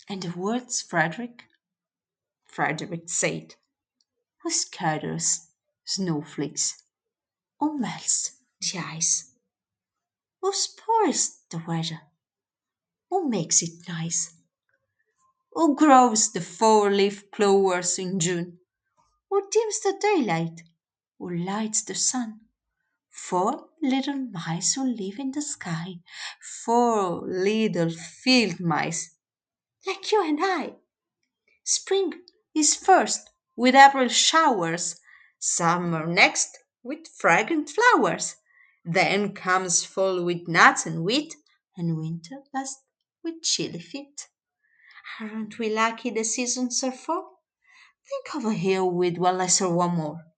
And the words Frederick said, who scatters snowflakes, who melts the ice, who spoils the weather, who makes it nice, who grows the four-leaf clovers in June, who dims the daylight, who lights the sun. Four little mice who live in the sky, four little field mice, like you and I. Spring is first with April showers, summer next with fragrant flowers. Then comes fall with nuts and wheat, and winter last with chilly feet. Aren't we lucky the seasons are four? Think of a hill with one less or one more.